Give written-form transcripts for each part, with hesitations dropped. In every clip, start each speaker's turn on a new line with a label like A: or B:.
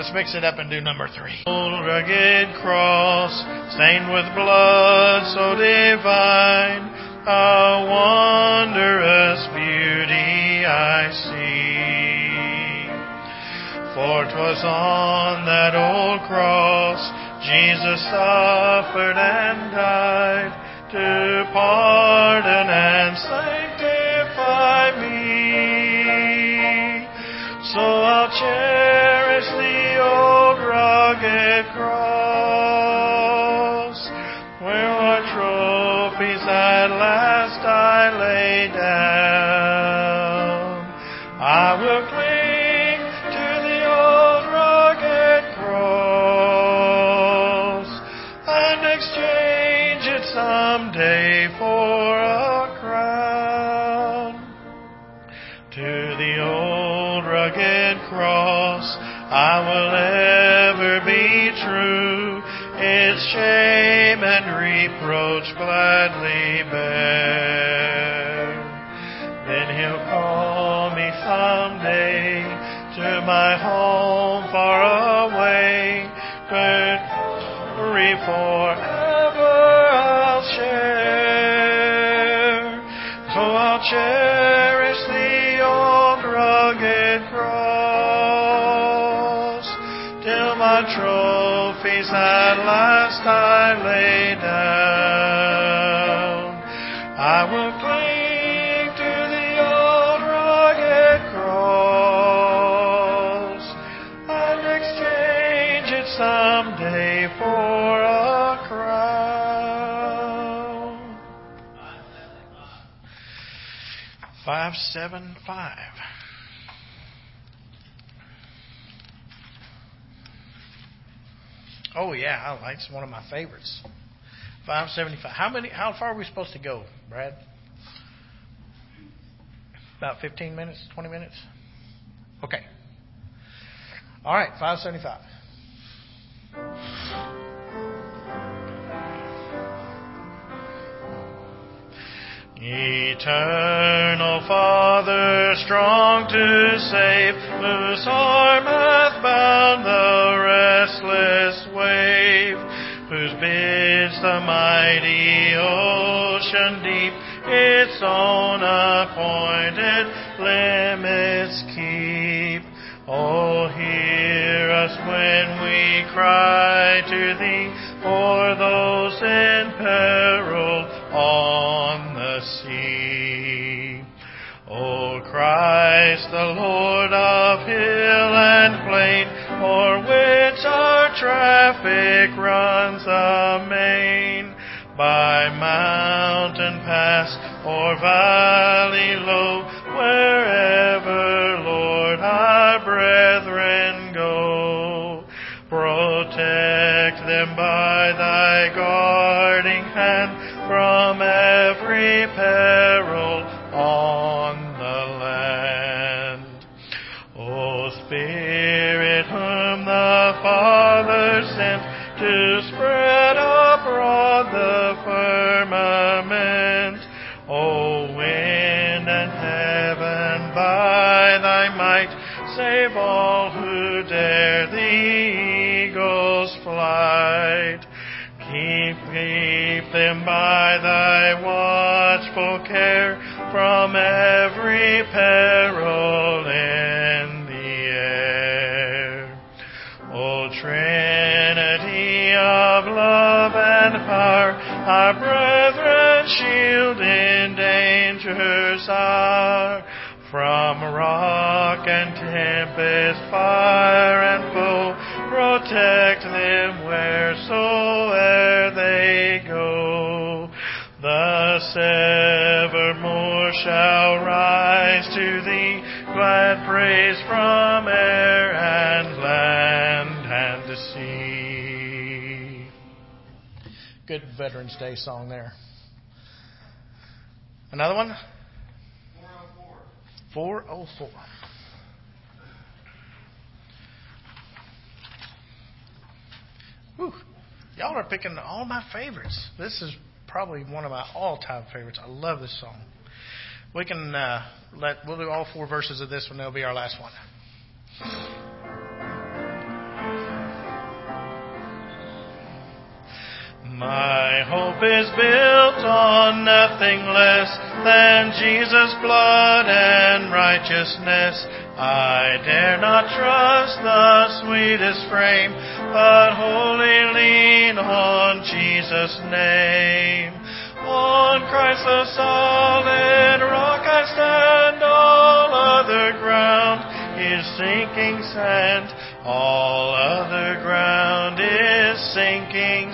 A: Let's mix it up and do number 3. Old rugged cross, stained with blood so divine, a wondrous beauty I see. For 'twas on that old cross Jesus suffered and died to pardon and sanctify me. So I'll cherish the old rugged cross, where our trophies at last I lay down. I will cling to the old rugged cross and exchange it someday for a crown. To the old rugged cross I will ever be true, its shame and reproach gladly bear. Then He'll call me someday to my home far away, but forever I'll share. So I'll cherish the old rugged cross till my trophies at last I lay down. I will cling to the old rugged cross and exchange it someday for a crown. 575. Oh yeah, it's one of my favorites. 575. How far are we supposed to go, Brad? About 15 minutes, 20 minutes? Okay. All right, 575. Eternal Father, strong to save, whose arm hath bound the restless wave, whose bids the mighty ocean deep its own appointed limits keep. Oh, hear us when we cry to Thee for those in peril on the sea. O Christ, the Lord of hill and plain, o'er which our traffic runs amain, by mountain pass or valley low, wherever, Lord, our brethren go. Protect them by Thy guarding hand from every peril on the land. O Spirit, whom the Father sent to spread abroad the firmament, O wind and heaven, by Thy might save all who dare the eagle's flight. Keep them by Thy watchful care from every peril in the air. O Trinity of love and power, our brethren shield in danger's hour, from rock and tempest, fire and foe, protect them wheresoe'er they go. Thus evermore shall rise to Thee glad praise from air and land and sea. Good Veterans Day song there. Another one? 404. Whew. Y'all are picking all my favorites. This is probably one of my all-time favorites. I love this song. We can we'll do all 4 verses of this one. That'll be our last one. My hope is built on nothing less than Jesus' blood and righteousness. I dare not trust the sweetest frame, but wholly lean on Jesus' name. On Christ the solid rock I stand, all other ground is sinking sand. All other ground is sinking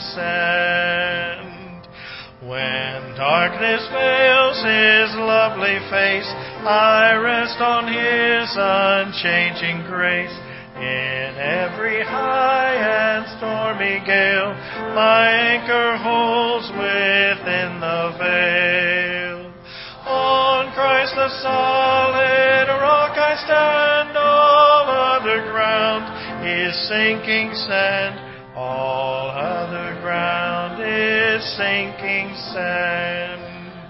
A: sand. When darkness veils His lovely face, I rest on His unchanging grace. In every high and stormy gale, my anchor holds within the veil. On Christ the solid rock I stand, all other ground is sinking sand. All other ground is sinking sand.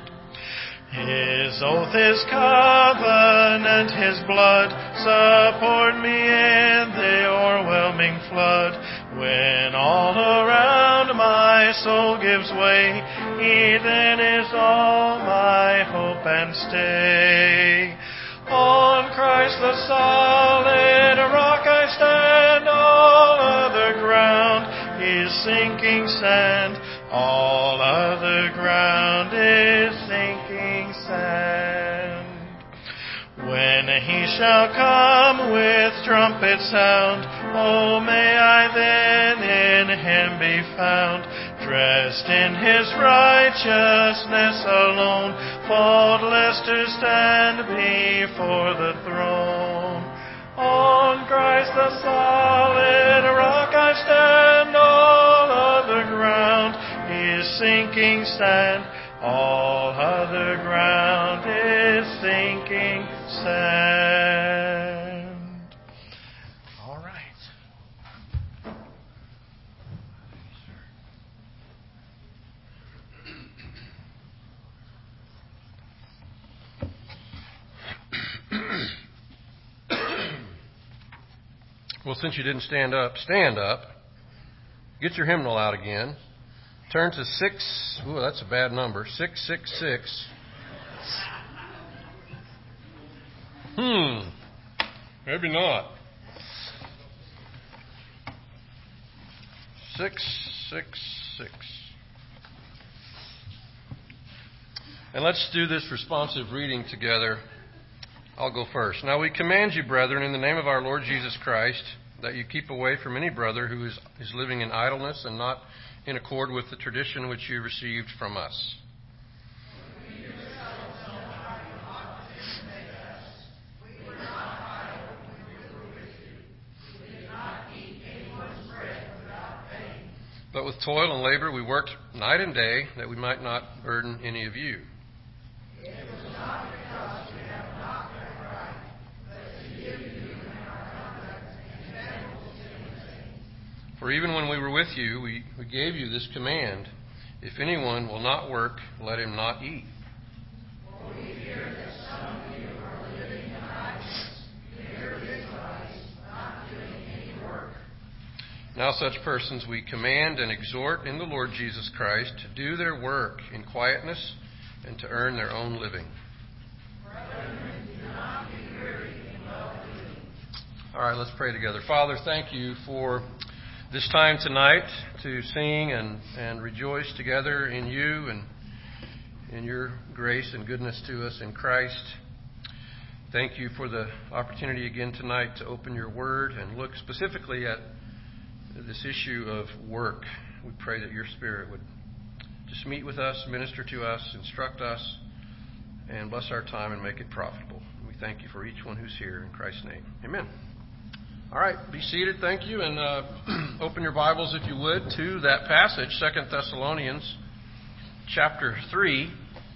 A: His oath, His covenant, His blood support me in the o'erwhelming flood. When all around my soul gives way, He then is all my hope and stay. On Christ the solid rock I stand, all other ground is sinking sand. All other ground is sinking sand. When He shall come with trumpet sound, oh, may I then in Him be found, dressed in His righteousness alone, faultless to stand before the throne. On Christ the solid rock I stand, all other ground is sinking sand. All other ground is sinking sand. All right.
B: Well, since you didn't stand up. Get your hymnal out again. Turn to 6. Ooh, that's a bad number. 666. Maybe not. 666. And let's do this responsive reading together. I'll go first. Now we command you, brethren, in the name of our Lord Jesus Christ, that you keep away from any brother who is living in idleness and not in accord with the tradition which you received from us. But with toil and labor we worked night and day, that we might not burden any of you. It was not because we have not done right, but to give you in our conduct an example of sin. For even when we were with you, we gave you this command: if anyone will not work, let him not eat. For we hear that some of you are living in idleness, mere Israelites, not doing any work. Now such persons we command and exhort in the Lord Jesus Christ to do their work in quietness and to earn their own living. Brethren, do not be weary in well-doing. All right, let's pray together. Father, thank you for this time tonight to sing and rejoice together in you and in your grace and goodness to us in Christ. Thank you for the opportunity again tonight to open your word and look specifically at this issue of work. We pray that your Spirit would just meet with us, minister to us, instruct us, and bless our time and make it profitable. We thank you for each one who's here. In Christ's name, amen. All right, be seated. Thank you. And open your Bibles, if you would, to that passage, 2 Thessalonians chapter 3.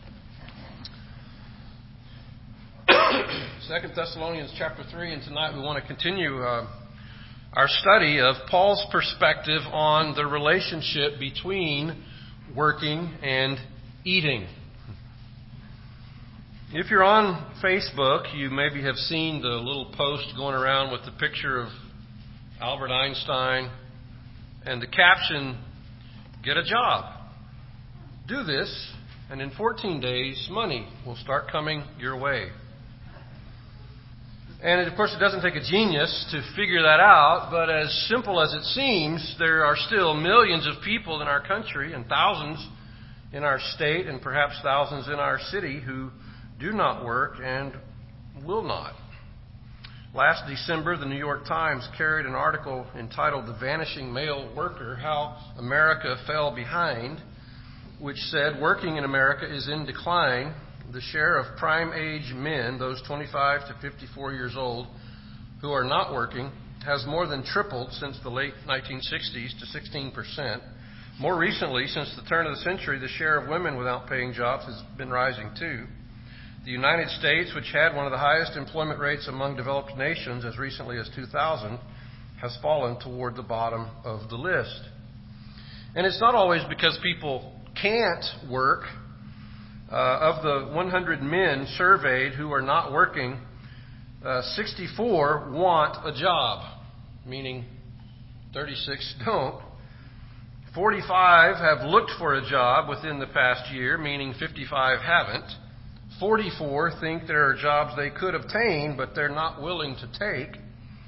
B: 2 Thessalonians chapter 3, and tonight we want to continue our study of Paul's perspective on the relationship between working and eating. If you're on Facebook, you maybe have seen the little post going around with the picture of Albert Einstein and the caption, "Get a job." Do this, and in 14 days, money will start coming your way. And of course, it doesn't take a genius to figure that out, but as simple as it seems, there are still millions of people in our country and thousands in our state and perhaps thousands in our city who do not work and will not. Last December, the New York Times carried an article entitled "The Vanishing Male Worker: How America Fell Behind," which said working in America is in decline. The share of prime age men, those 25 to 54 years old, who are not working, has more than tripled since the late 1960s to 16%. More recently, since the turn of the century, the share of women without paying jobs has been rising too. The United States, which had one of the highest employment rates among developed nations as recently as 2000, has fallen toward the bottom of the list. And it's not always because people can't work. Of the 100 men surveyed who are not working, 64 want a job, meaning 36 don't. 45 have looked for a job within the past year, meaning 55 haven't. 44 think there are jobs they could obtain, but they're not willing to take.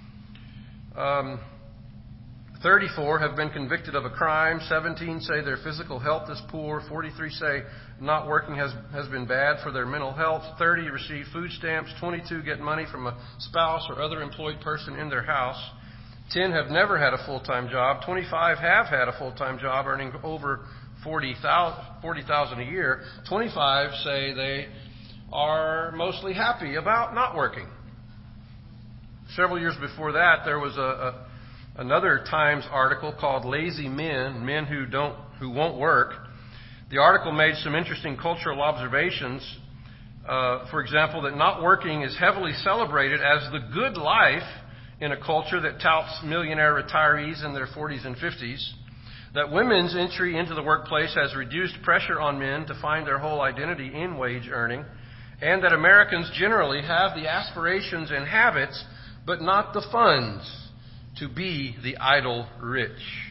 B: 34 have been convicted of a crime. 17 say their physical health is poor. 43 say not working has been bad for their mental health. 30 receive food stamps. 22 get money from a spouse or other employed person in their house. 10 have never had a full-time job. 25 have had a full-time job earning over $40,000 a year. 25 say they are mostly happy about not working. Several years before that, there was another Times article called "Lazy Men: Men Who Won't Work." The article made some interesting cultural observations. For example, that not working is heavily celebrated as the good life in a culture that touts millionaire retirees in their 40s and 50s. That women's entry into the workplace has reduced pressure on men to find their whole identity in wage earning. And that Americans generally have the aspirations and habits, but not the funds, to be the idle rich.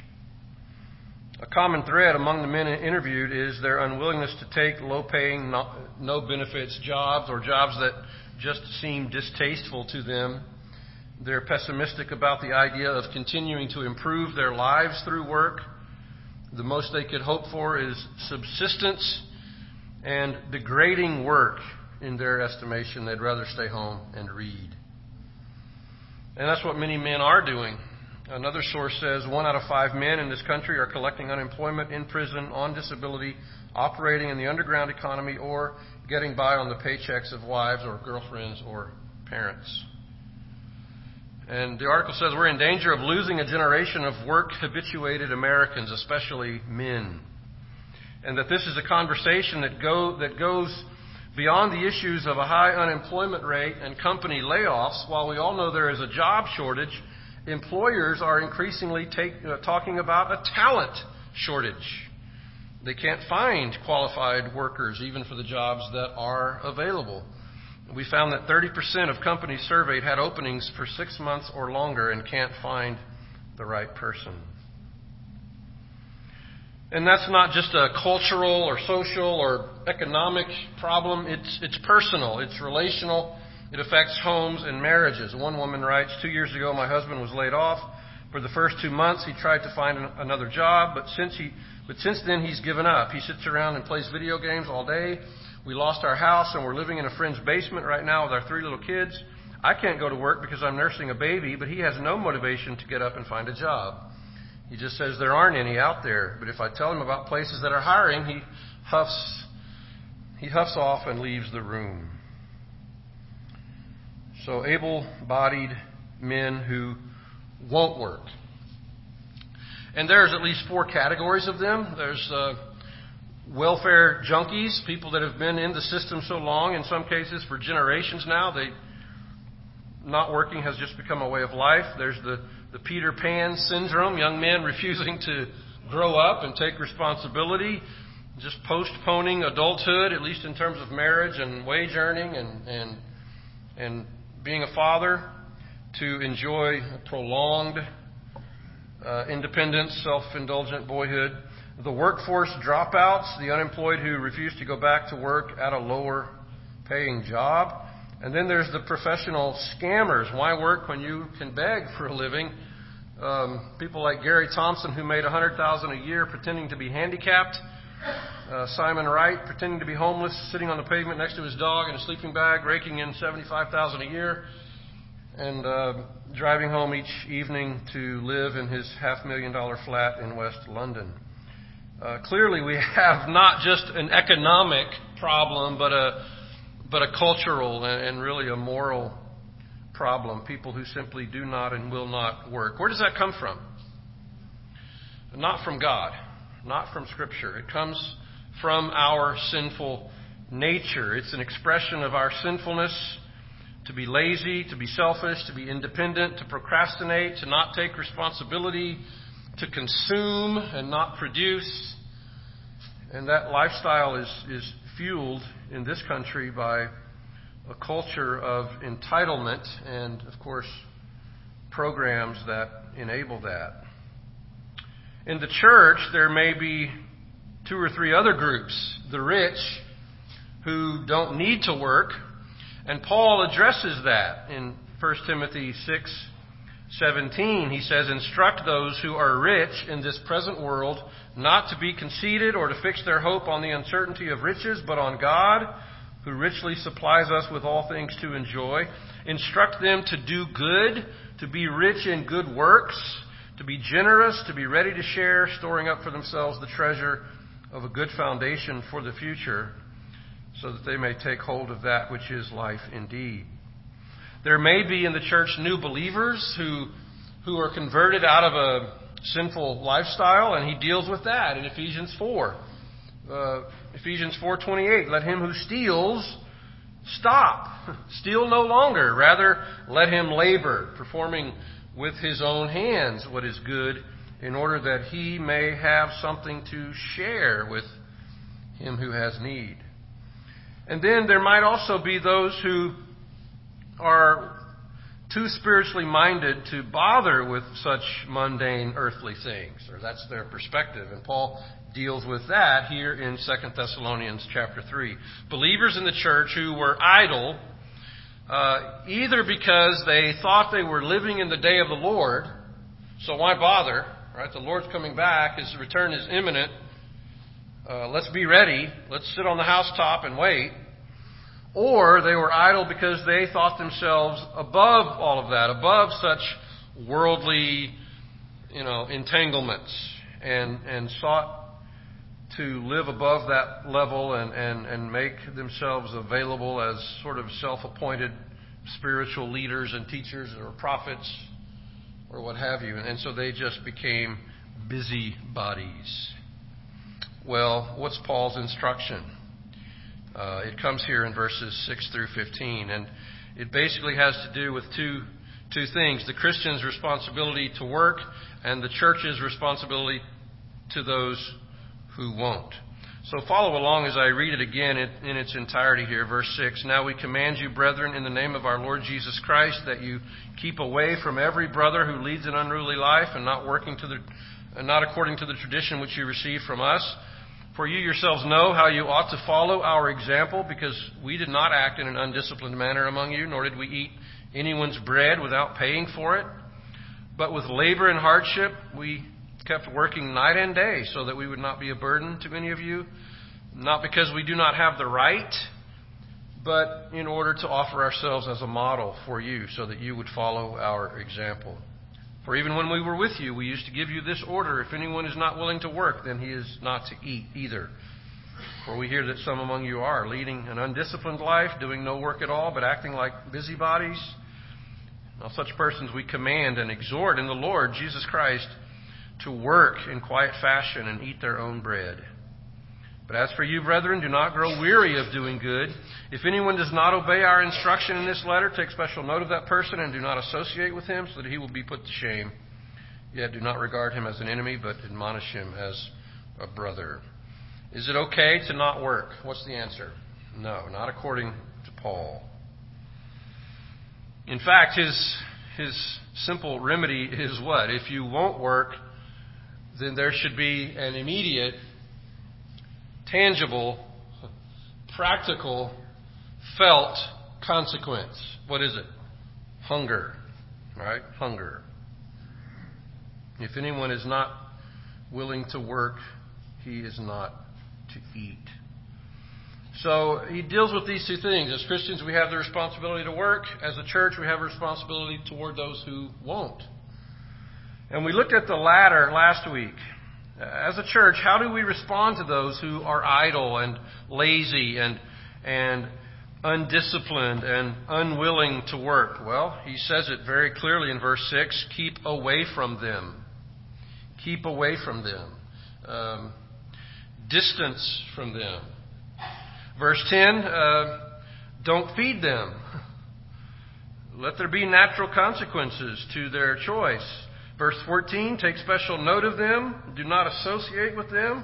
B: A common thread among the men interviewed is their unwillingness to take low-paying, no-benefits jobs or jobs that just seem distasteful to them. They're pessimistic about the idea of continuing to improve their lives through work. The most they could hope for is subsistence and degrading work. In their estimation, they'd rather stay home and read. And that's what many men are doing. Another source says 1 out of 5 men in this country are collecting unemployment, in prison, on disability, operating in the underground economy, or getting by on the paychecks of wives or girlfriends or parents. And the article says we're in danger of losing a generation of work-habituated Americans, especially men. And that this is a conversation that goes beyond the issues of a high unemployment rate and company layoffs. While we all know there is a job shortage, employers are increasingly talking about a talent shortage. They can't find qualified workers even for the jobs that are available. We found that 30% of companies surveyed had openings for 6 months or longer and can't find the right person. And that's not just a cultural or social or economic problem. It's personal. It's relational. It affects homes and marriages. One woman writes, 2 years ago, my husband was laid off. For the first 2 months, he tried to find another job, but since then, he's given up. He sits around and plays video games all day. We lost our house, and we're living in a friend's basement right now with our 3 little kids. I can't go to work because I'm nursing a baby, but he has no motivation to get up and find a job. He just says there aren't any out there. But if I tell him about places that are hiring, he huffs off and leaves the room. So able-bodied men who won't work. And there's at least 4 categories of them. There's welfare junkies, people that have been in the system so long, in some cases for generations now, not working has just become a way of life. There's the Peter Pan syndrome, young men refusing to grow up and take responsibility, just postponing adulthood, at least in terms of marriage and wage earning and being a father, to enjoy prolonged independence, self-indulgent boyhood. the workforce dropouts, the unemployed who refuse to go back to work at a lower paying job. And then there's the professional scammers. Why work when you can beg for a living? People like Gary Thompson, who made $100,000 a year pretending to be handicapped. Simon Wright, pretending to be homeless, sitting on the pavement next to his dog in a sleeping bag, raking in $75,000 a year, and driving home each evening to live in his $500,000 flat in West London. Clearly, we have not just an economic problem, but a cultural and really a moral problem. People who simply do not and will not work. Where does that come from? Not from God, not from Scripture. It comes from our sinful nature. It's an expression of our sinfulness to be lazy, to be selfish, to be independent, to procrastinate, to not take responsibility, to consume and not produce. And that lifestyle is fueled in this country by a culture of entitlement and, of course, programs that enable that. In the church, there may be 2 or 3 other groups. The rich, who don't need to work. And Paul addresses that in 1 Timothy 6:17. He says, "Instruct those who are rich in this present world not to be conceited or to fix their hope on the uncertainty of riches, but on God, who richly supplies us with all things to enjoy. Instruct them to do good, to be rich in good works, to be generous, to be ready to share, storing up for themselves the treasure of a good foundation for the future, so that they may take hold of that which is life indeed." There may be in the church new believers who are converted out of a sinful lifestyle, and he deals with that in Ephesians 4. Ephesians 4:28, "Let him who steals stop. Steal no longer. Rather, let him labor, performing with his own hands what is good, in order that he may have something to share with him who has need." And then there might also be those who are too spiritually minded to bother with such mundane earthly things, or that's their perspective. And Paul deals with that here in 2 Thessalonians chapter 3. Believers in the church who were idle, either because they thought they were living in the day of the Lord, so why bother, right? The Lord's coming back, His return is imminent. Let's be ready. Let's sit on the housetop and wait. Or they were idle because they thought themselves above all of that, above such worldly, entanglements, and sought to live above that level and make themselves available as sort of self-appointed spiritual leaders and teachers or prophets or what have you. And so they just became busybodies. Well, what's Paul's instruction? It comes here in verses 6 through 15, and it basically has to do with two things: the Christian's responsibility to work and the church's responsibility to those who won't. So follow along as I read it again in its entirety here. Verse 6, "Now we command you, brethren, in the name of our Lord Jesus Christ, that you keep away from every brother who leads an unruly life and not according to the tradition which you received from us. For you yourselves know how you ought to follow our example, because we did not act in an undisciplined manner among you, nor did we eat anyone's bread without paying for it. But with labor and hardship we kept working night and day, so that we would not be a burden to any of you, not because we do not have the right, but in order to offer ourselves as a model for you, so that you would follow our example. For even when we were with you, we used to give you this order: if anyone is not willing to work, then he is not to eat either. For we hear that some among you are leading an undisciplined life, doing no work at all, but acting like busybodies. Now such persons we command and exhort in the Lord Jesus Christ to work in quiet fashion and eat their own bread. But as for you, brethren, do not grow weary of doing good. If anyone does not obey our instruction in this letter, take special note of that person and do not associate with him, so that he will be put to shame. Yet do not regard him as an enemy, but admonish him as a brother." Is it okay to not work? What's the answer? No, not according to Paul. In fact, his simple remedy is what? If you won't work, then there should be an immediate, tangible, practical, felt consequence. What is it? Hunger. Right? Hunger. If anyone is not willing to work, he is not to eat. So he deals with these two things. As Christians, we have the responsibility to work. As a church, we have a responsibility toward those who won't. And we looked at the latter last week. As a church, how do we respond to those who are idle and lazy and undisciplined and unwilling to work? Well, he says it very clearly in verse 6, keep away from them. Keep away from them. Distance from them. Verse 10, don't feed them. Let there be natural consequences to their choice. Verse 14, take special note of them. Do not associate with them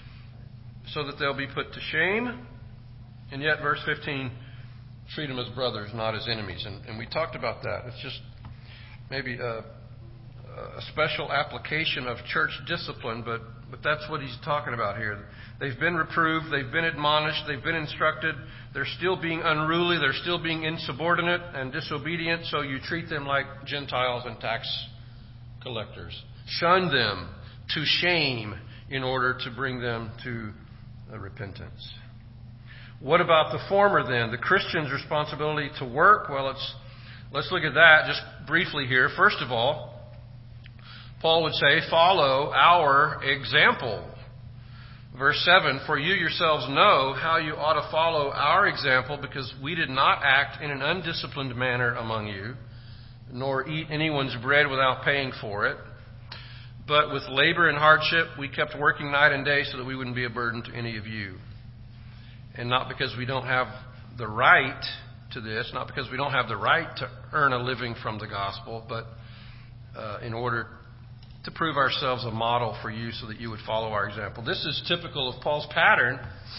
B: so that they'll be put to shame. And yet, verse 15, treat them as brothers, not as enemies. And we talked about that. It's just maybe a special application of church discipline, but that's what he's talking about here. They've been reproved, they've been admonished, they've been instructed. They're still being unruly, they're still being insubordinate and disobedient, so you treat them like Gentiles and tax collectors. Shun them to shame in order to bring them to repentance. What about the former then? The Christian's responsibility to work? Well, let's look at that just briefly here. First of all, Paul would say, follow our example. Verse 7, for you yourselves know how you ought to follow our example, because we did not act in an undisciplined manner among you, nor eat anyone's bread without paying for it. But with labor and hardship, we kept working night and day so that we wouldn't be a burden to any of you. And not because we don't have the right to this, not because we don't have the right to earn a living from the gospel, but in order to prove ourselves a model for you so that you would follow our example. This is typical of Paul's pattern,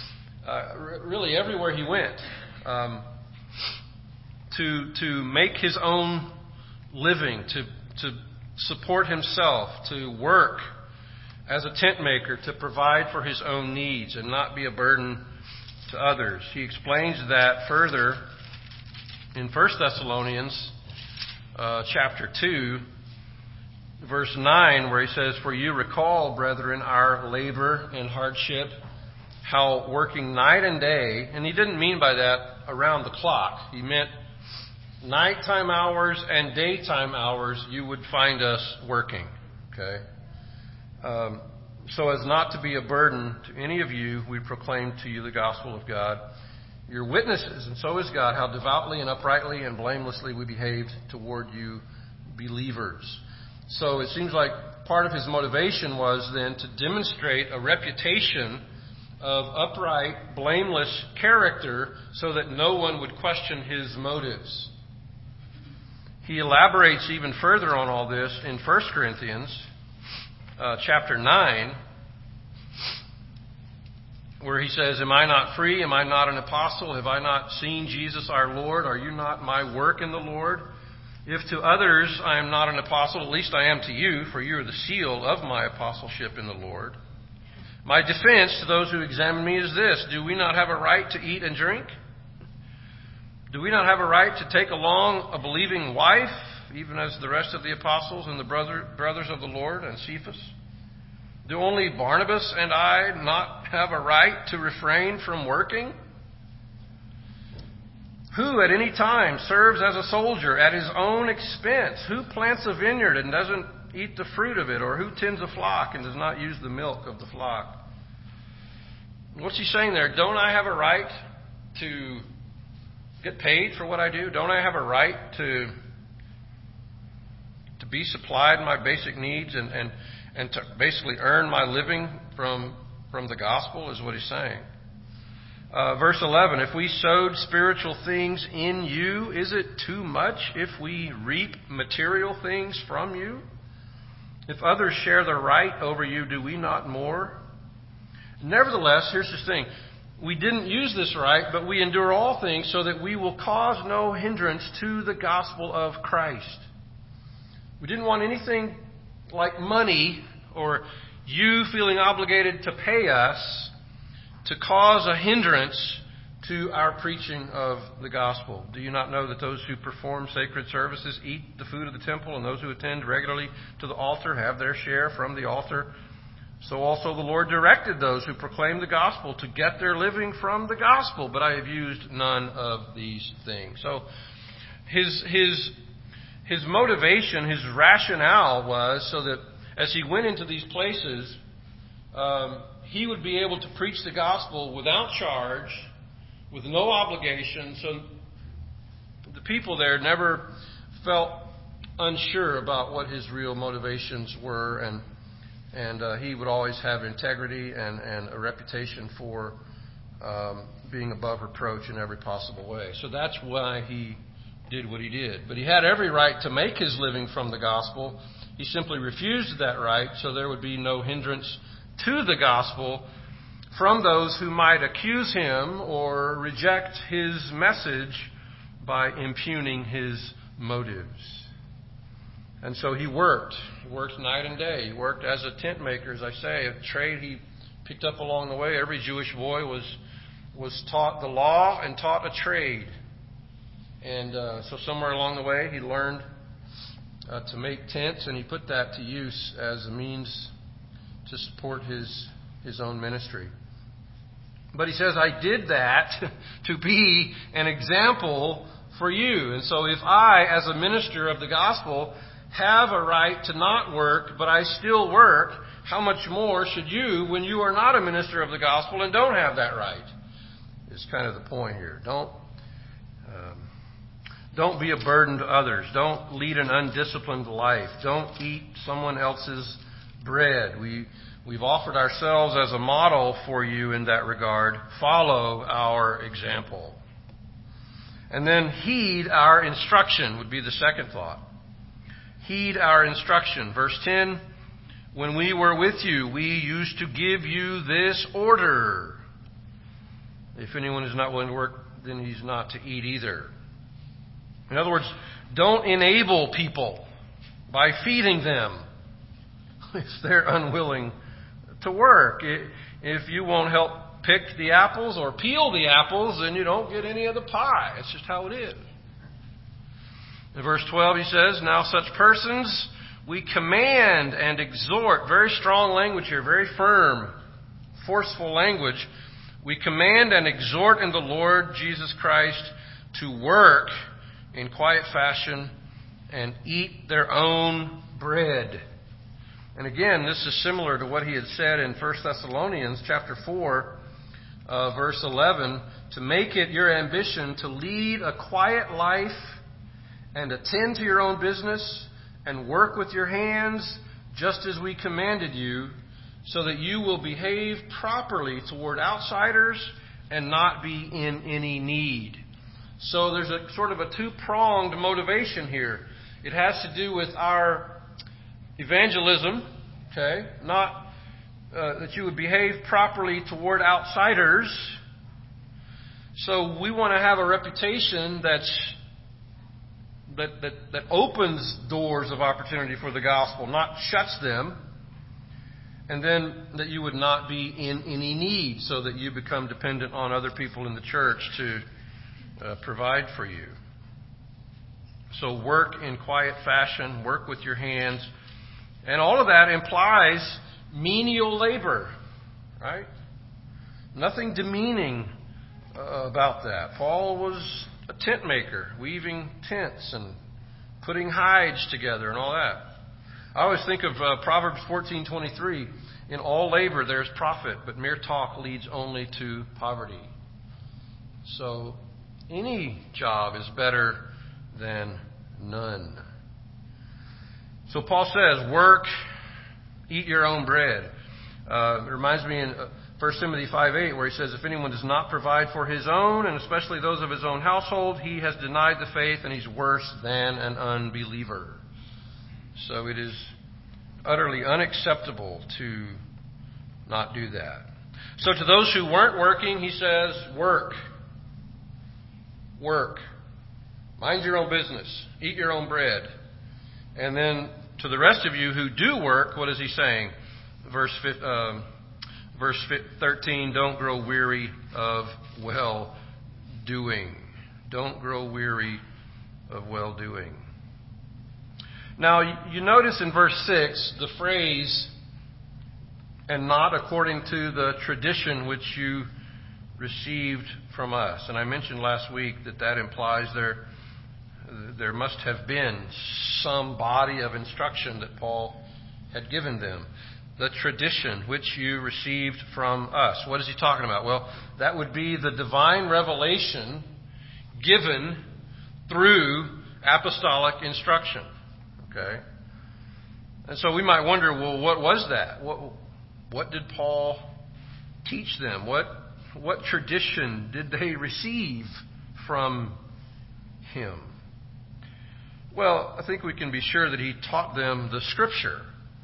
B: really everywhere he went, to make his own living, to support himself, to work as a tent maker, to provide for his own needs and not be a burden to others. He explains that further in 1 Thessalonians chapter 2, verse 9, where he says, for you recall, brethren, our labor and hardship, how working night and day, and he didn't mean by that around the clock. He meant nighttime hours and daytime hours you would find us working. Okay? So as not to be a burden to any of you, we proclaim to you the gospel of God. You're witnesses, and so is God, how devoutly and uprightly and blamelessly we behaved toward you believers. So it seems like part of his motivation was then to demonstrate a reputation of upright, blameless character so that no one would question his motives. He elaborates even further on all this in 1 Corinthians chapter 9, where he says, am I not free? Am I not an apostle? Have I not seen Jesus our Lord? Are you not my work in the Lord? If to others I am not an apostle, at least I am to you, for you are the seal of my apostleship in the Lord. My defense to those who examine me is this: do we not have a right to eat and drink? Do we not have a right to take along a believing wife, even as the rest of the apostles and the brothers of the Lord and Cephas? Do only Barnabas and I not have a right to refrain from working? Who at any time serves as a soldier at his own expense? Who plants a vineyard and doesn't eat the fruit of it? Or who tends a flock and does not use the milk of the flock? What's he saying there? Don't I have a right to get paid for what I do? Don't I have a right to be supplied my basic needs and to basically earn my living from the gospel, is what he's saying. Verse 11, if we sowed spiritual things in you, is it too much if we reap material things from you? If others share the right over you, do we not more? Nevertheless, here's the thing. We didn't use this right, but we endure all things so that we will cause no hindrance to the gospel of Christ. We didn't want anything like money or you feeling obligated to pay us to cause a hindrance to our preaching of the gospel? Do you not know that those who perform sacred services eat the food of the temple, and those who attend regularly to the altar have their share from the altar? So also the Lord directed those who proclaim the gospel to get their living from the gospel, but I have used none of these things. So his motivation, his rationale was so that as he went into these places, he would be able to preach the gospel without charge, with no obligation, so the people there never felt unsure about what his real motivations were, and he would always have integrity and a reputation for being above reproach in every possible way. So that's why he did what he did. But he had every right to make his living from the gospel. He simply refused that right, so there would be no hindrance to the gospel from those who might accuse him or reject his message by impugning his motives. And so he worked. He worked night and day. He worked as a tent maker, as I say, a trade he picked up along the way. Every Jewish boy was taught the law and taught a trade. And so somewhere along the way he learned to make tents, and he put that to use as a means to support his own ministry. But he says, I did that to be an example for you. And so if I, as a minister of the gospel, have a right to not work, but I still work, how much more should you when you are not a minister of the gospel and don't have that right? Is kind of the point here. Don't be a burden to others. Don't lead an undisciplined life. Don't eat someone else's bread. We've offered ourselves as a model for you in that regard. Follow our example. And then heed our instruction would be the second thought. Heed our instruction. Verse 10, when we were with you, we used to give you this order. If anyone is not willing to work, then he's not to eat either. In other words, don't enable people by feeding them if they're unwilling to work. If you won't help pick the apples or peel the apples, then you don't get any of the pie. It's just how it is. In verse 12 he says, now such persons we command and exhort. Very strong language here, very firm, forceful language. We command and exhort in the Lord Jesus Christ to work in quiet fashion and eat their own bread. And again, this is similar to what he had said in 1 Thessalonians chapter 4, verse 11, to make it your ambition to lead a quiet life and attend to your own business and work with your hands just as we commanded you, so that you will behave properly toward outsiders and not be in any need. So there's a sort of a two-pronged motivation here. It has to do with our evangelism, okay? Not that you would behave properly toward outsiders. So we want to have a reputation that opens doors of opportunity for the gospel, not shuts them. And then that you would not be in any need, so that you become dependent on other people in the church to provide for you. So work in quiet fashion, work with your hands. And all of that implies menial labor, right? Nothing demeaning about that. Paul was a tent maker, weaving tents and putting hides together and all that. I always think of Proverbs 14:23. In all labor there is profit, but mere talk leads only to poverty. So any job is better than none. So Paul says, work, eat your own bread. It reminds me in 1 Timothy 5:8 where he says, if anyone does not provide for his own, and especially those of his own household, he has denied the faith and he's worse than an unbeliever. So it is utterly unacceptable to not do that. So to those who weren't working, he says, work. Work. Mind your own business. Eat your own bread. And then to the rest of you who do work, what is he saying? verse 13, don't grow weary of well-doing. Don't grow weary of well-doing. Now, you notice in verse 6 the phrase, and not according to the tradition which you received from us. And I mentioned last week that implies there must have been some body of instruction that Paul had given them. The tradition which you received from us. What is he talking about? Well, that would be the divine revelation given through apostolic instruction. Okay? And so we might wonder, well, what was that? What did Paul teach them? What tradition did they receive from him? Well, I think we can be sure that he taught them the Scripture.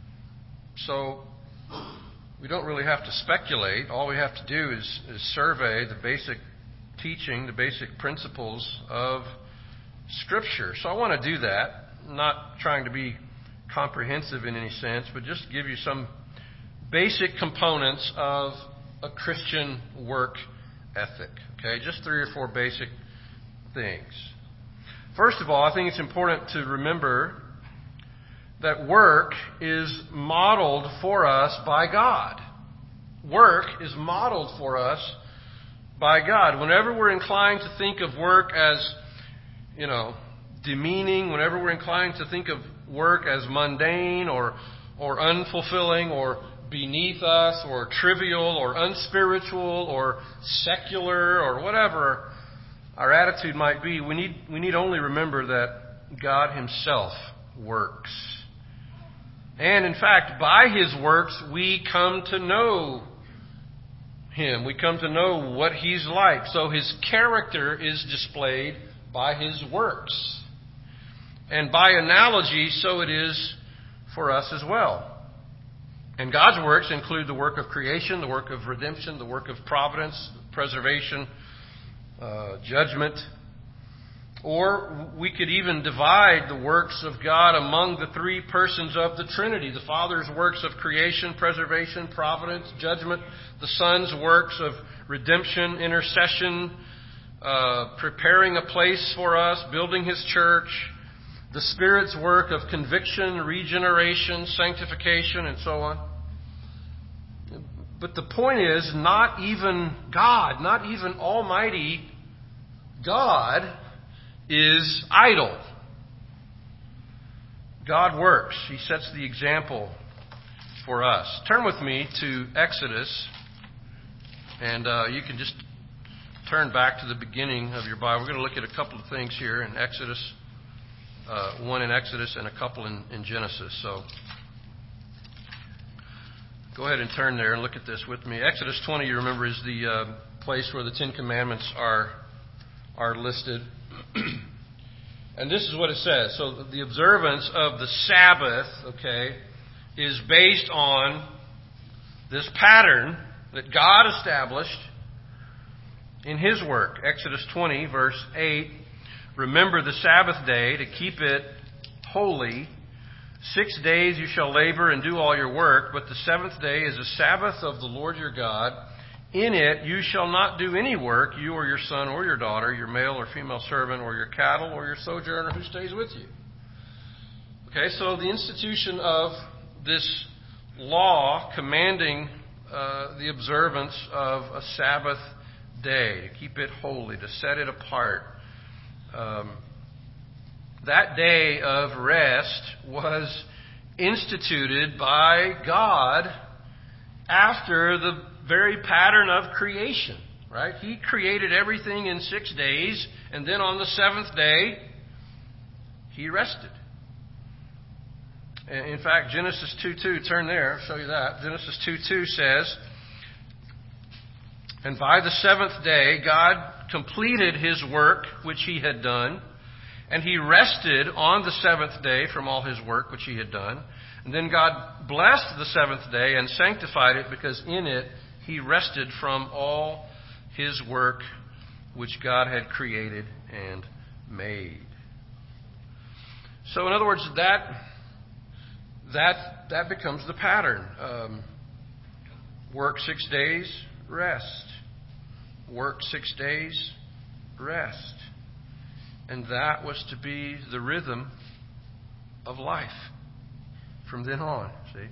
B: So we don't really have to speculate. All we have to do is survey the basic teaching, the basic principles of Scripture. So I want to do that. I'm not trying to be comprehensive in any sense, but just give you some basic components of a Christian work ethic. Okay, just 3 or 4 basic things. First of all, I think it's important to remember that work is modeled for us by God. Work is modeled for us by God. Whenever we're inclined to think of work as, demeaning, whenever we're inclined to think of work as mundane or unfulfilling or beneath us or trivial or unspiritual or secular or whatever our attitude might be, we need only remember that God Himself works. And in fact, by His works, we come to know Him. We come to know what He's like. So His character is displayed by His works. And by analogy, so it is for us as well. And God's works include the work of creation, the work of redemption, the work of providence, preservation, judgment. Or we could even divide the works of God among the 3 persons of the Trinity. The Father's works of creation, preservation, providence, judgment. The Son's works of redemption, intercession, preparing a place for us, building His church. The Spirit's work of conviction, regeneration, sanctification, and so on. But the point is, not even God, not even Almighty God, is idle. God works. He sets the example for us. Turn with me to Exodus, and you can just turn back to the beginning of your Bible. We're going to look at a couple of things here in Exodus. One in Exodus and a couple in Genesis. So go ahead and turn there and look at this with me. Exodus 20, you remember, is the place where the 10 Commandments are listed. And this is what it says. So the observance of the Sabbath, is based on this pattern that God established in His work. Exodus 20, verse 8. Remember the Sabbath day to keep it holy. 6 days you shall labor and do all your work, but the 7th day is a Sabbath of the Lord your God. In it you shall not do any work, you or your son or your daughter, your male or female servant, or your cattle, or your sojourner who stays with you. Okay, so the institution of this law commanding the observance of a Sabbath day, to keep it holy, to set it apart. That day of rest was instituted by God after the very pattern of creation, right? He created everything in 6 days, and then on the 7th day, He rested. In fact, Genesis 2:2, turn there, I'll show you that. Genesis 2:2 says, and by the 7th day, God completed His work which He had done, and He rested on the 7th day from all His work which He had done. And then God blessed the 7th day and sanctified it, because in it He rested from all His work which God had created and made. So in other words, that becomes the pattern. Work 6 days, rest. Work 6 days, rest. And that was to be the rhythm of life from then on, see?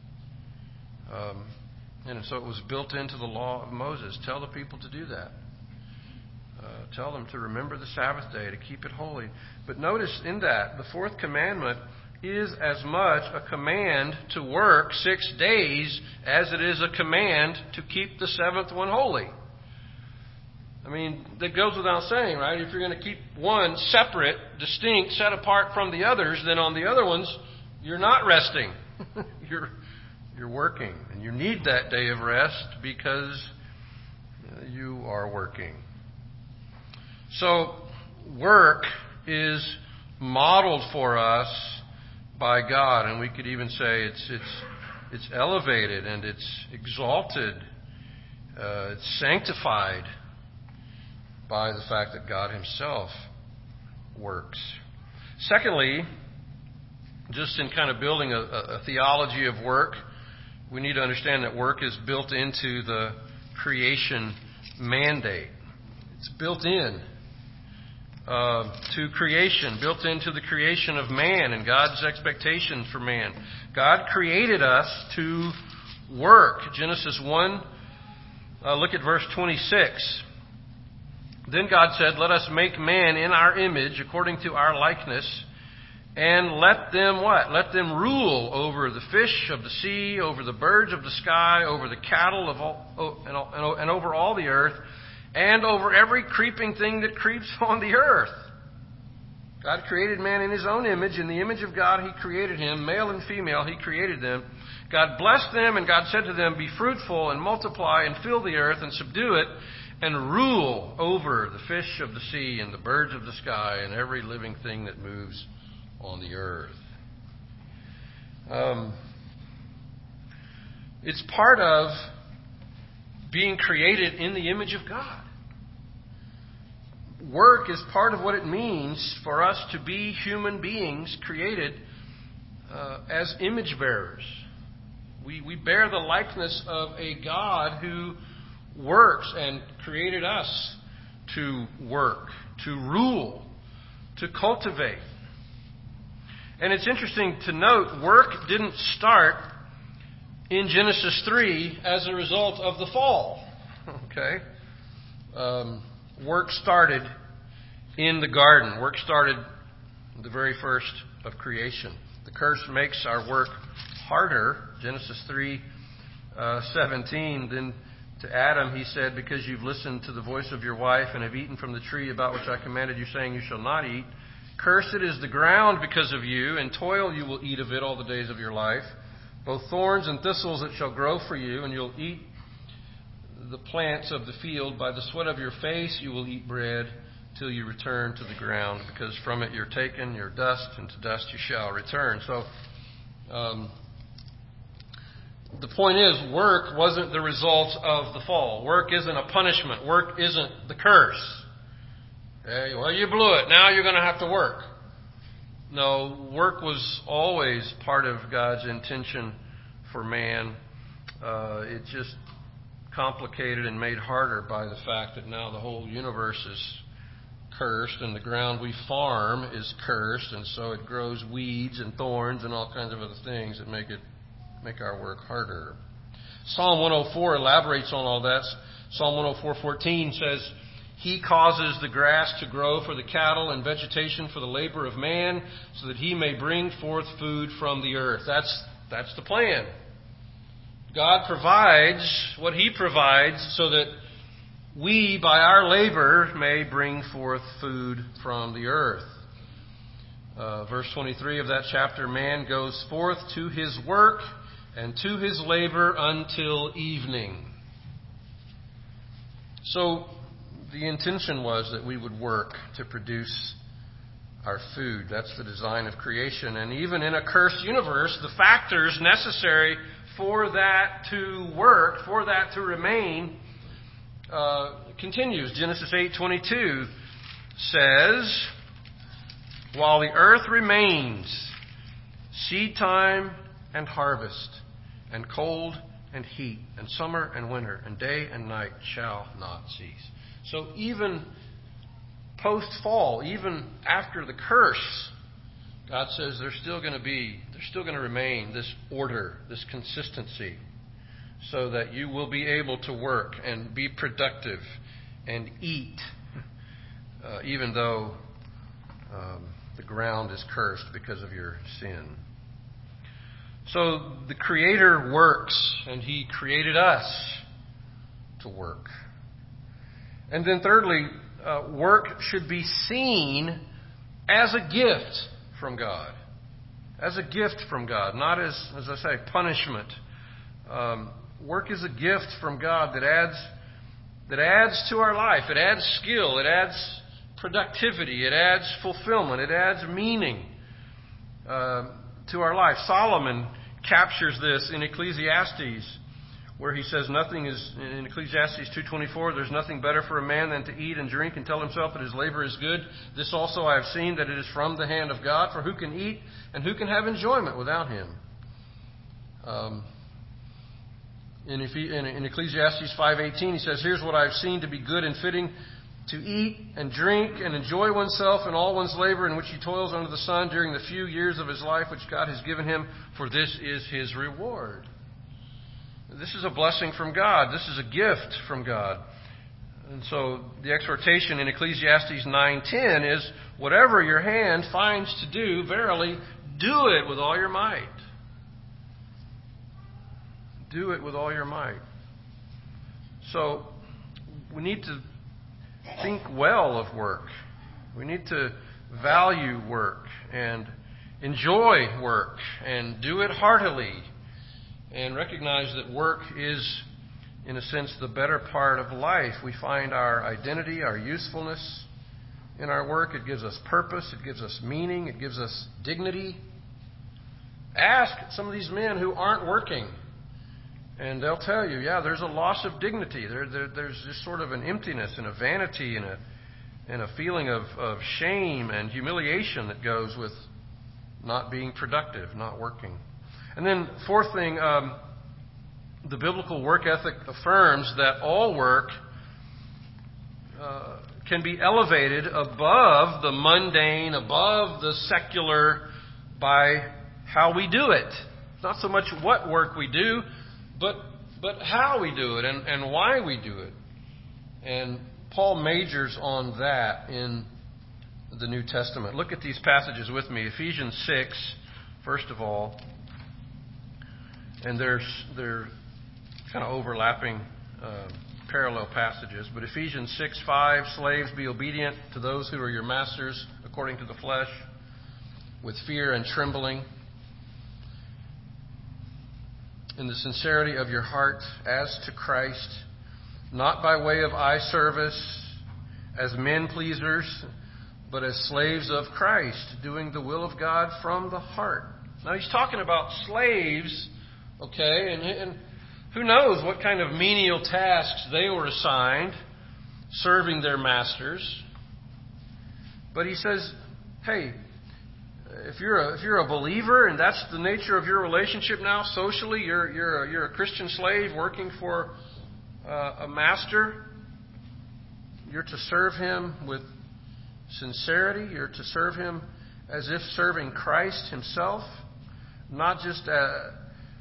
B: And so it was built into the law of Moses. Tell the people to do that. Tell them to remember the Sabbath day, to keep it holy. But notice in that, the fourth commandment is as much a command to work 6 days as it is a command to keep the seventh one holy. I mean, that goes without saying, right? If you're going to keep one separate, distinct, set apart from the others, then on the other ones, you're not resting. You're working. And you need that day of rest because you are working. So, work is modeled for us by God, and we could even say it's elevated and it's exalted, it's sanctified by the fact that God Himself works. Secondly, just in kind of building a theology of work, we need to understand that work is built into the creation mandate. It's built in to creation, built into the creation of man and God's expectations for man. God created us to work. Genesis 1, look at verse 26. Then God said, "Let us make man in our image, according to our likeness, and let them" what? "Let them rule over the fish of the sea, over the birds of the sky, over the cattle of all, and over all the earth, and over every creeping thing that creeps on the earth." God created man in His own image. In the image of God He created him. Male and female He created them. God blessed them, and God said to them, "Be fruitful and multiply and fill the earth and subdue it, and rule over the fish of the sea and the birds of the sky and every living thing that moves on the earth." It's part of being created in the image of God. Work is part of what it means for us to be human beings created as image bearers. We bear the likeness of a God who works and created us to work, to rule, to cultivate. And it's interesting to note, work didn't start in Genesis 3 as a result of the fall. Okay? Work started in the garden. Work started the very first of creation. The curse makes our work harder. Genesis 3:17. Then to Adam He said, "Because you've listened to the voice of your wife and have eaten from the tree about which I commanded you, saying, you shall not eat. Cursed is the ground because of you, and toil you will eat of it all the days of your life. Both thorns and thistles it shall grow for you, and you'll eat the plants of the field. By the sweat of your face you will eat bread till you return to the ground, because from it you're taken, you're dust, and to dust you shall return." So, the point is, work wasn't the result of the fall. Work isn't a punishment. Work isn't the curse. Okay? Well, you blew it. Now you're going to have to work. No, work was always part of God's intention for man. It just complicated and made harder by the fact that now the whole universe is cursed, and the ground we farm is cursed, and so it grows weeds and thorns and all kinds of other things that make our work harder. Psalm 104 elaborates on all that. Psalm 104:14 says, "He causes the grass to grow for the cattle and vegetation for the labor of man, so that he may bring forth food from the earth." That's the plan. God provides what He provides so that we, by our labor, may bring forth food from the earth. Verse 23 of that chapter, "Man goes forth to his work and to his labor until evening." So the intention was that we would work to produce our food. That's the design of creation. And even in a cursed universe, the factors necessary for that to work, for that to remain, continues. Genesis 8:22 says, "While the earth remains, seed time and harvest, and cold and heat, and summer and winter, and day and night shall not cease. So even post-fall, even after the curse, God says there's still going to remain this order, this consistency, so that you will be able to work and be productive and eat, even though the ground is cursed because of your sin. So the Creator works, and He created us to work. And then thirdly, work should be seen as a gift from God. As a gift from God, not as I say, punishment. Work is a gift from God that adds to our life. It adds skill. It adds productivity. It adds fulfillment. It adds meaning to our life. Solomon captures this in Ecclesiastes, where he says nothing is, in Ecclesiastes 2:24, there's nothing better for a man than to eat and drink and tell himself that his labor is good. This also I have seen, that it is from the hand of God, for who can eat and who can have enjoyment without Him? In Ecclesiastes 5:18, he says, here's what I've seen to be good and fitting, to eat and drink and enjoy oneself in all one's labor in which he toils under the sun during the few years of his life which God has given him, for this is his reward. This is a blessing from God. This is a gift from God. And so the exhortation in Ecclesiastes 9:10 is, whatever your hand finds to do, verily, do it with all your might. Do it with all your might. So we need to think well of work. We need to value work and enjoy work and do it heartily, and recognize that work is, in a sense, the better part of life. We find our identity, our usefulness in our work. It gives us purpose. It gives us meaning. It gives us dignity. Ask some of these men who aren't working, and they'll tell you, yeah, there's a loss of dignity. There's just sort of an emptiness and a vanity and a feeling of shame and humiliation that goes with not being productive, not working. And then fourth thing, the biblical work ethic affirms that all work can be elevated above the mundane, above the secular, by how we do it. Not so much what work we do, but how we do it and why we do it. And Paul majors on that in the New Testament. Look at these passages with me. Ephesians 6, first of all. And they're kind of overlapping parallel passages. But Ephesians 6:5, slaves, be obedient to those who are your masters according to the flesh, with fear and trembling, in the sincerity of your heart, as to Christ, not by way of eye service, as men pleasers, but as slaves of Christ, doing the will of God from the heart. Now he's talking about slaves, okay, and who knows what kind of menial tasks they were assigned, serving their masters. But he says, hey, if you're a believer and that's the nature of your relationship now socially, you're a Christian slave working for a master. You're to serve him with sincerity. You're to serve him as if serving Christ himself, not just to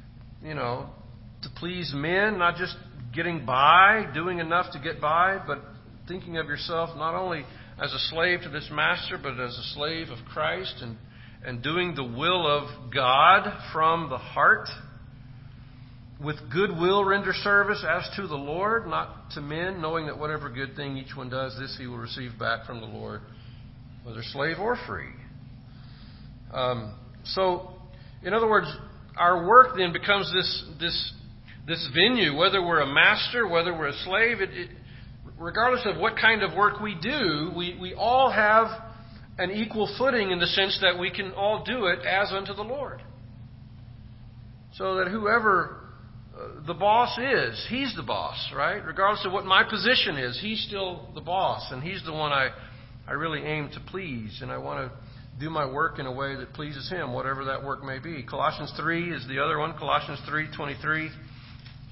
B: please men, not just getting by, doing enough to get by, but thinking of yourself not only as a slave to this master, but as a slave of Christ, and doing the will of God from the heart. With good will render service as to the Lord, not to men, knowing that whatever good thing each one does, this he will receive back from the Lord, whether slave or free. So, in other words, our work then becomes this venue, whether we're a master, whether we're a slave, regardless of what kind of work we do, we all have an equal footing in the sense that we can all do it as unto the Lord. So that whoever the boss is, he's the boss, right? Regardless of what my position is, he's still the boss, and he's the one I really aim to please, and I want to do my work in a way that pleases him, whatever that work may be. Colossians 3 is the other one, Colossians 3:23.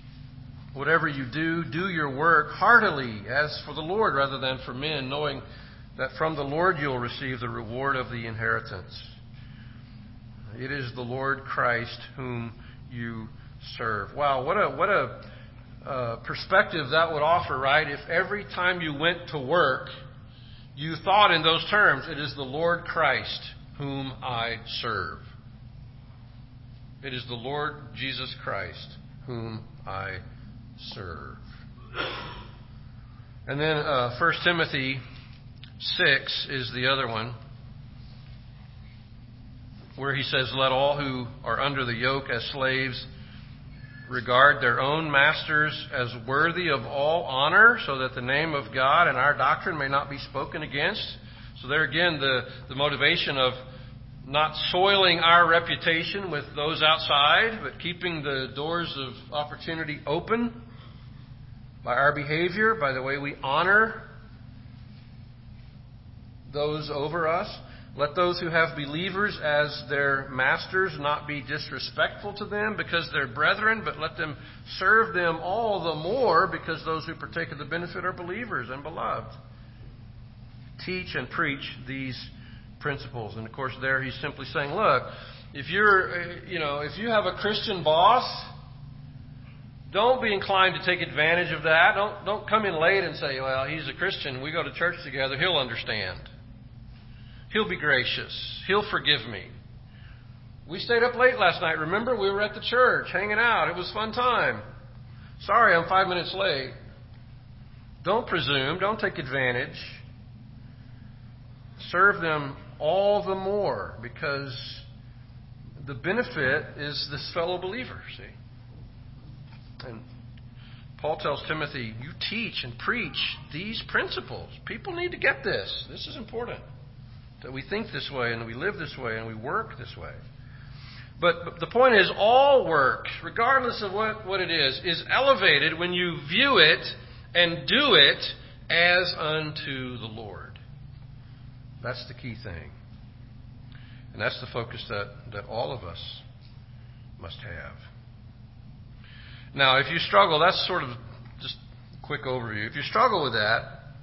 B: Whatever you do, do your work heartily as for the Lord rather than for men, knowing that from the Lord you'll receive the reward of the inheritance. It is the Lord Christ whom you serve. Wow, what a perspective that would offer, right? If every time you went to work, you thought in those terms, it is the Lord Christ whom I serve. It is the Lord Jesus Christ whom I serve. And then 1 Timothy 6 is the other one, where he says, let all who are under the yoke as slaves regard their own masters as worthy of all honor, so that the name of God and our doctrine may not be spoken against. So there again, the motivation of not soiling our reputation with those outside, but keeping the doors of opportunity open by our behavior, by the way we honor those over us. Let those who have believers as their masters not be disrespectful to them because they're brethren, but let them serve them all the more because those who partake of the benefit are believers and beloved. Teach and preach these principles. And of course there he's simply saying, look, if you have a Christian boss, don't be inclined to take advantage of that. Don't come in late and say, well, he's a Christian. We go to church together. He'll understand. He'll be gracious. He'll forgive me. We stayed up late last night. Remember, we were at the church hanging out. It was a fun time. Sorry, I'm 5 minutes late. Don't presume. Don't take advantage. Serve them all the more because the benefit is this fellow believer, see? And Paul tells Timothy, you teach and preach these principles. People need to get this. This is important. That we think this way and we live this way and we work this way. But the point is, all work, regardless of what it is elevated when you view it and do it as unto the Lord. That's the key thing. And that's the focus that all of us must have. Now, if you struggle, that's sort of just a quick overview. If you struggle with that,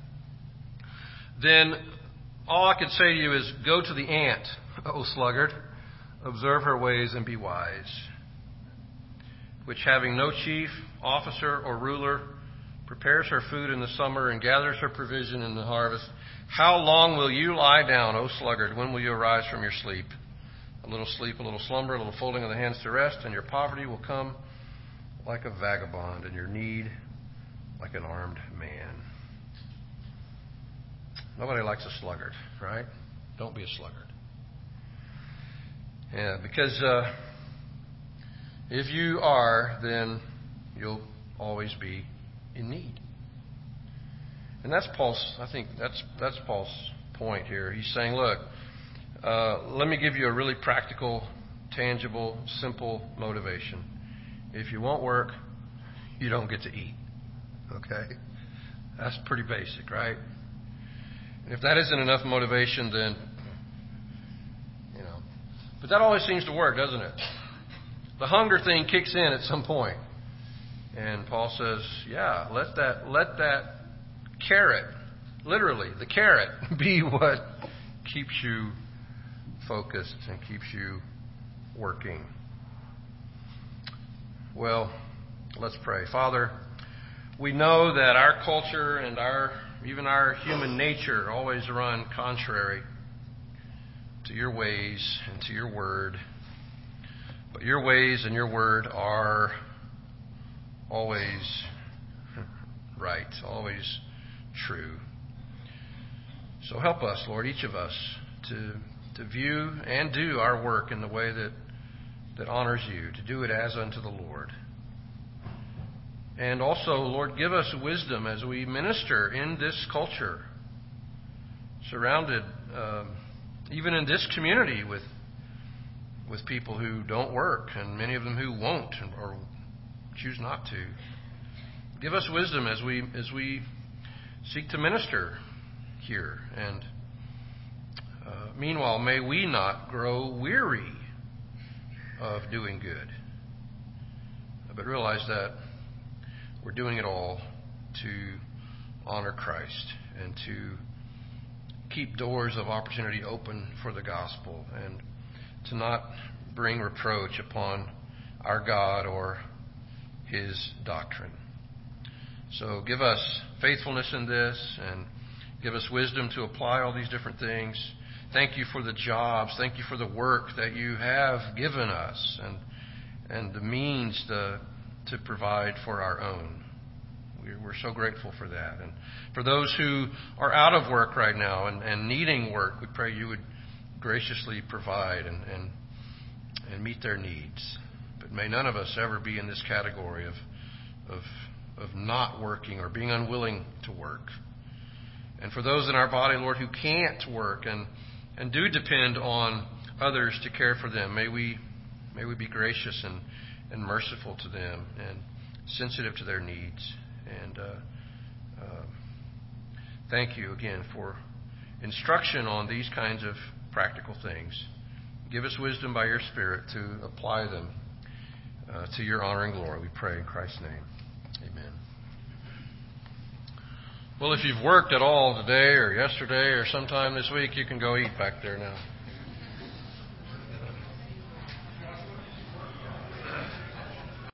B: then all I can say to you is go to the ant, O sluggard, observe her ways and be wise, which having no chief, officer, or ruler, prepares her food in the summer and gathers her provision in the harvest. How long will you lie down, O sluggard? When will you arise from your sleep? A little sleep, a little slumber, a little folding of the hands to rest, and your poverty will come like a vagabond, and your need like an armed man. Nobody likes a sluggard, right? Don't be a sluggard. Yeah, because if you are, then you'll always be in need. And that's Paul's. I think that's Paul's point here. He's saying, look, let me give you a really practical, tangible, simple motivation. If you won't work, you don't get to eat. Okay? That's pretty basic, right? And if that isn't enough motivation, then, But that always seems to work, doesn't it? The hunger thing kicks in at some point. And Paul says, yeah, let that carrot, literally, the carrot, be what keeps you focused and keeps you working. Well, let's pray. Father, we know that our culture and even our human nature always run contrary to your ways and to your word. But your ways and your word are always right, always true. So help us, Lord, each of us, to view and do our work in the way that honors you, to do it as unto the Lord. And also, Lord, give us wisdom as we minister in this culture, surrounded, even in this community, with people who don't work, and many of them who won't or choose not to. Give us wisdom as we seek to minister here. And meanwhile, may we not grow weary of doing good, but realize that we're doing it all to honor Christ and to keep doors of opportunity open for the gospel and to not bring reproach upon our God or His doctrine. So give us faithfulness in this and give us wisdom to apply all these different things. Thank you for the jobs. Thank you for the work that you have given us and the means to provide for our own. We're so grateful for that. And for those who are out of work right now and needing work, we pray you would graciously provide and meet their needs. But may none of us ever be in this category of not working or being unwilling to work. And for those in our body, Lord, who can't work and do depend on others to care for them, may we be gracious and merciful to them and sensitive to their needs. And thank you again for instruction on these kinds of practical things. Give us wisdom by your Spirit to apply them to your honor and glory. We pray in Christ's name. Amen. Well, if you've worked at all today or yesterday or sometime this week, you can go eat back there now.